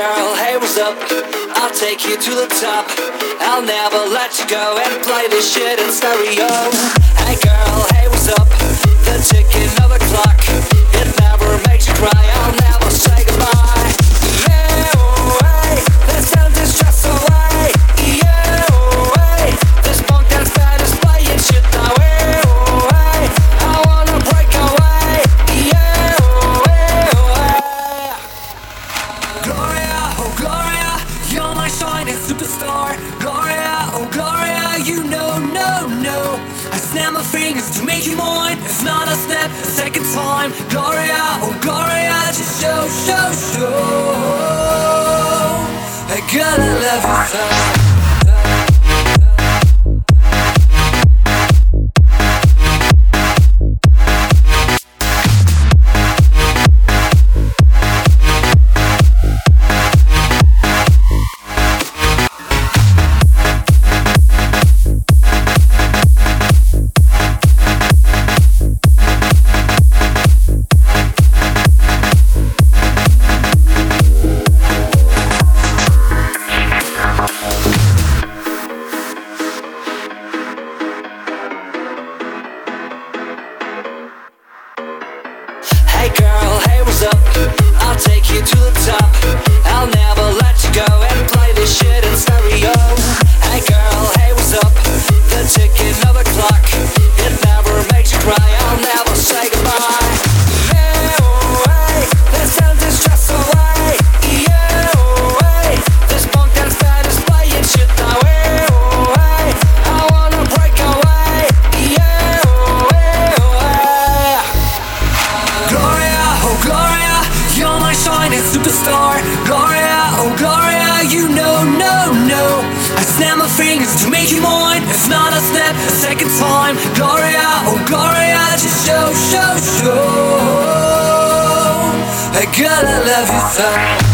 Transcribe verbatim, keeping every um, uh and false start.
girl, hey, what's up? I'll take you to the top. I'll never let you go and play this shit in stereo. Hey girl, hey, what's up? The ticking of the clock, it never makes you cry. I'll never say goodbye. Yeah, oh, hey, let's send this stress away. Yeah, oh, hey, this punk dance band is playing shit now. Yeah, oh, hey, I wanna break away. Yeah, oh, hey, oh, hey. Gloria, oh Gloria, you're my shining superstar. Gloria, oh Gloria, you know, no, no. I snap my fingers to make you mine. It's not a step, a second time. Gloria, oh Gloria, just show, show, show. Hey girl, I love you so. Hey girl, hey, what's up? I'll take you to the top. I'll never let you go and play this shit in stereo. Hey girl, hey, what's up? The ticking of the clock, it never makes you cry. I'll never say goodbye. Yeah, oh, hey, let's send this stress away. Yeah, oh, hey, this punk dance band is playing shit now. Yeah, oh, hey, I wanna break away. Yeah, oh, hey, oh, hey. Gloria, oh Gloria, you're my shining superstar. Gloria, oh Gloria, you know, no, no. I snap my fingers to make you mine. It's not a step, a second time. Gloria, oh Gloria, just show, show, show. Hey girl, I love you so.